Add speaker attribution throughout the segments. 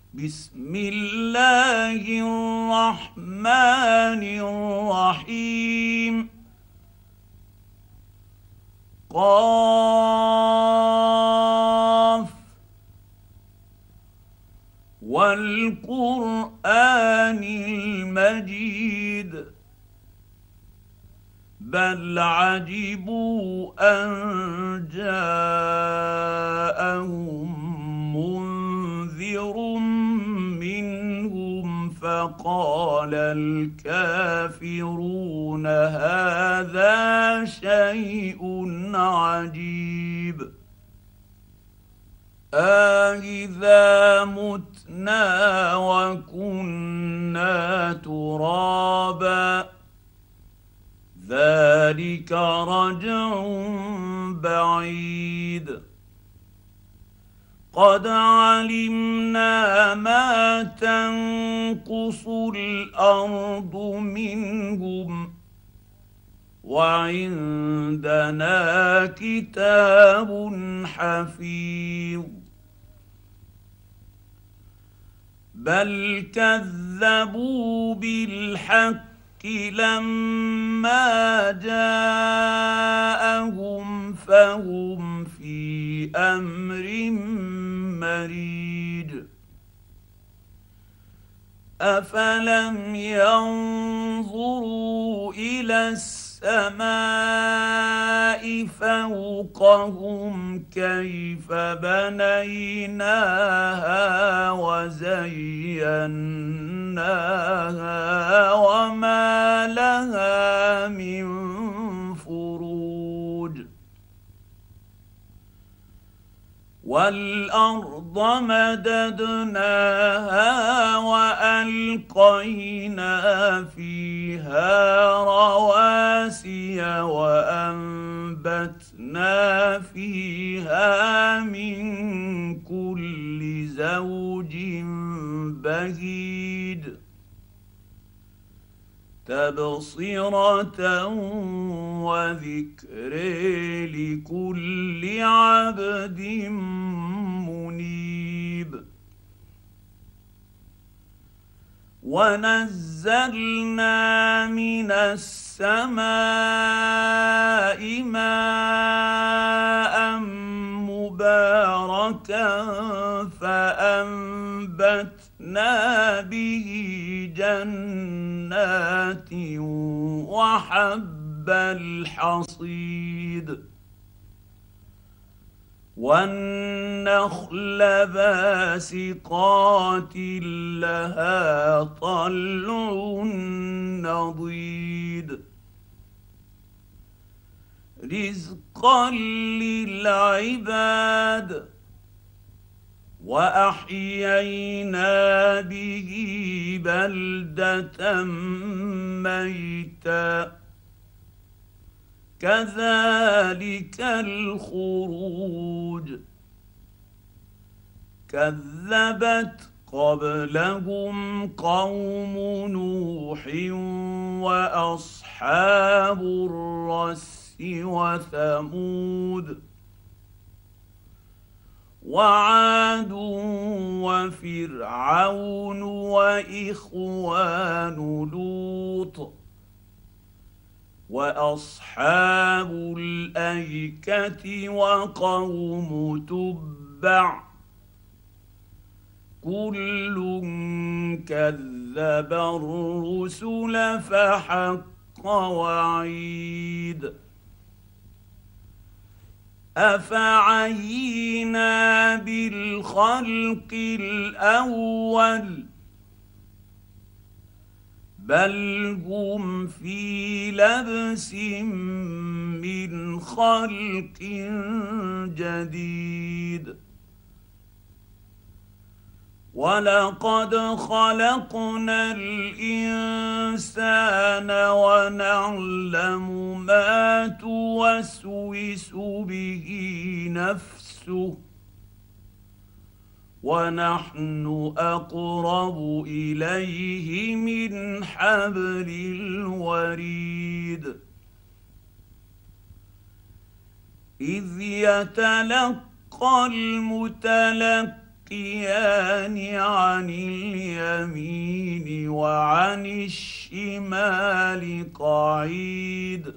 Speaker 1: بسم الله الرحمن الرحيم. قاف والقرآن المجيد بل عجبوا أن جاءهم منذر منهم فقال الكافرون هذا شيء عجيب أإذا متنا وكنا ترابا ذلك رجع بعيد قد علمنا ما تنقص الأرض منهم وعندنا كتاب حفيظ بل كذبوا بالحق لما جاءهم فهم في أمر مريج أفلم ينظروا إلى السماء فوقهم كيف بنيناها وزيناها وما لها من فروج والأرض مددناها وألقينا فيها رواسي وأنبتنا فيها من كل زوج بهيج تبصرة وذكر لكل عبد منيب ونزلنا من السماء ماء مباركا فأنبتنا به جنات وحب الحصيد والنخل باسقات لها طلع نضيد رزقا للعباد وأحيينا به بلدة ميتا كذلك الخروج كذبت قبلهم قوم نوح وأصحاب الرس وثمود وعاد وفرعون وإخوان لوط وأصحاب الأيكة وقوم تبع كل كذب الرسل فحق وعيد أفعينا بالخلق الأول بل هم في لبس من خلق جديد ولقد خلقنا الإنسان ونعلم ما توسوس به نفسه ونحن أقرب إليه من حبل الوريد إذ يتلقى المتلقيان يلتقيان عن اليمين وعن الشمال قعيد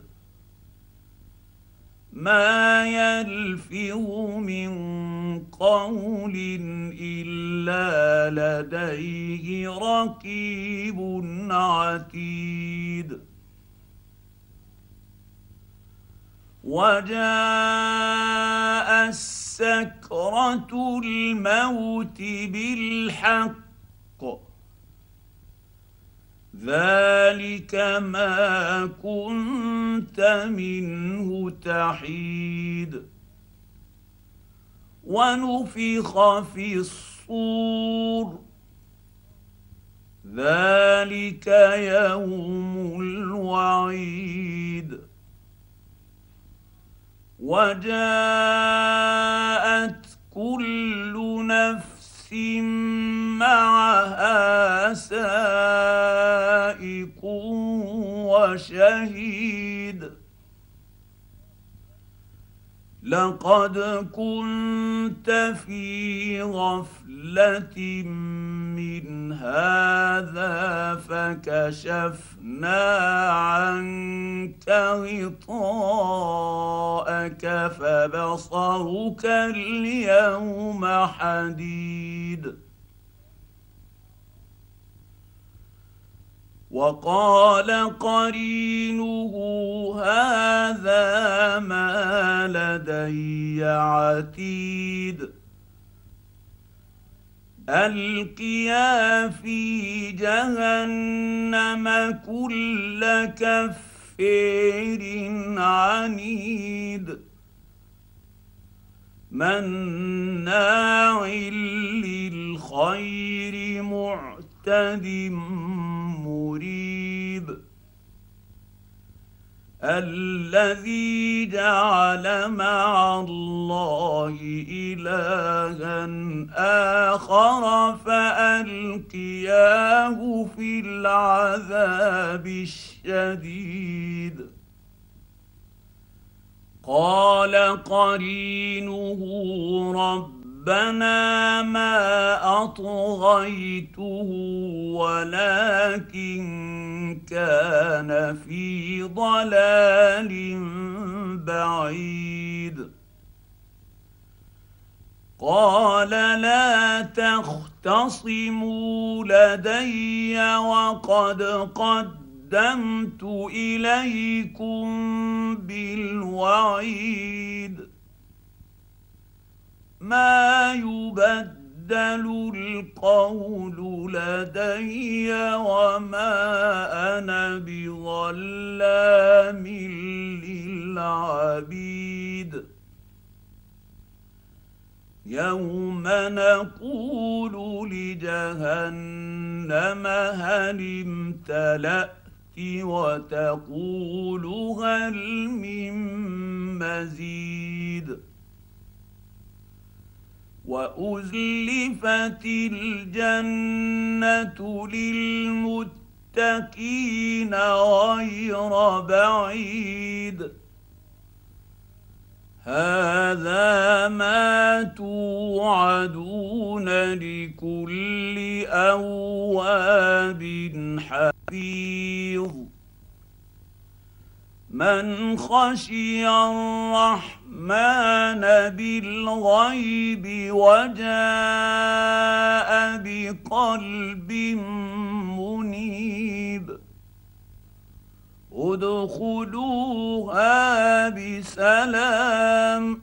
Speaker 1: ما يلفظ من قول الا لديه رقيب عتيد وجاءت سكرة الموت بالحق ذلك ما كنت منه تحيد ونفخ في الصور ذلك يوم الوعيد وجاءت كل نفس معها سائق وشهيد لقد كنت في غفلة من هذا فكشفنا عنك غطاءك فبصرك اليوم حديد وقال قرينه هذا ما لدي عتيد القيا في جهنم كل كفار عنيد مناع للخير معتد مريب الذي جعل مع الله إلها آخر فألقياه في العذاب الشديد قال قرينه ربنا ما أطغيته ولكن كان في ضلال بعيد قال لا تختصموا لدي وقد قدمت إليكم بالوعيد ما يبدل القول لدي وما أنا بظلام للعبيد يوم نقول لجهنم هل امتلأت وتقول هل من مزيد وأزلفت الجنة للمتقين غير بعيد هذا ما توعدون لكل أواب حفيظ من خشي الرحمن بالغيب وجاء بقلب منيب ادخلوها بسلام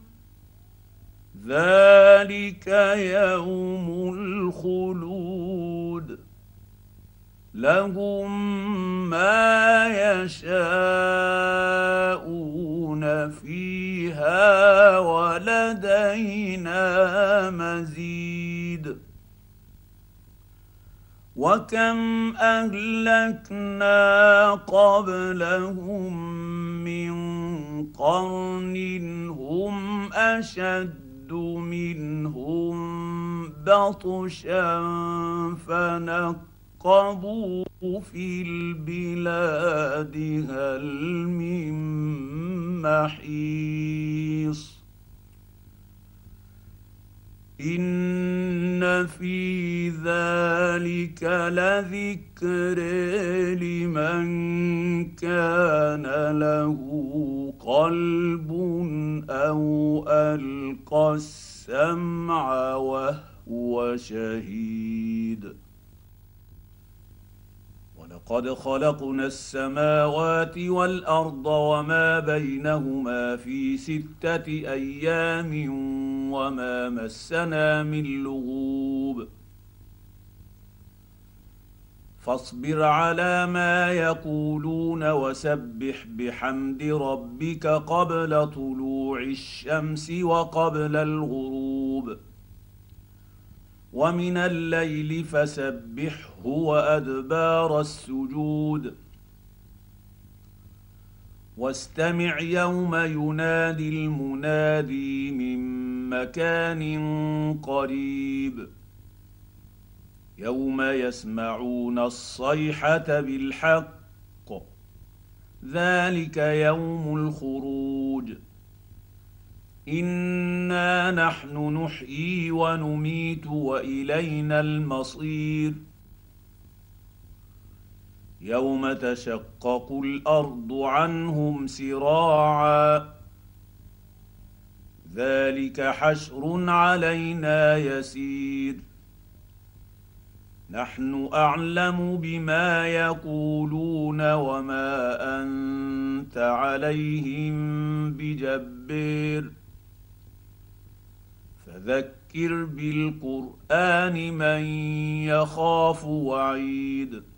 Speaker 1: ذلك يوم الخلود لهم ما يشاءون فيها ولدينا مزيد وكم أهلكنا قبلهم من قرن هم أشد منهم بطشا فنقبوا في البلاد هل من محيص إن إن في ذلك لذكر لمن كان له قلب أو ألقى السمع وهو شهيد. ولقد خلقنا السماوات والأرض وما بينهما في 6 أيام وما مسنا من لغوب. فاصبر على ما يقولون وسبح بحمد ربك قبل طلوع الشمس وقبل الغروب، ومن الليل فسبحه وأدبار السجود. واستمع يوم ينادي المنادي من مكان قريب، يوم يسمعون الصيحة بالحق، ذلك يوم الخروج. إنا نحن نحيي ونميت وإلينا المصير. يوم تشقق الأرض عنهم سراعا، ذلك حشر علينا يسير. نحن أعلم بما يقولون وما أنت عليهم بجبار، فذكر بالقرآن من يخاف وعيد.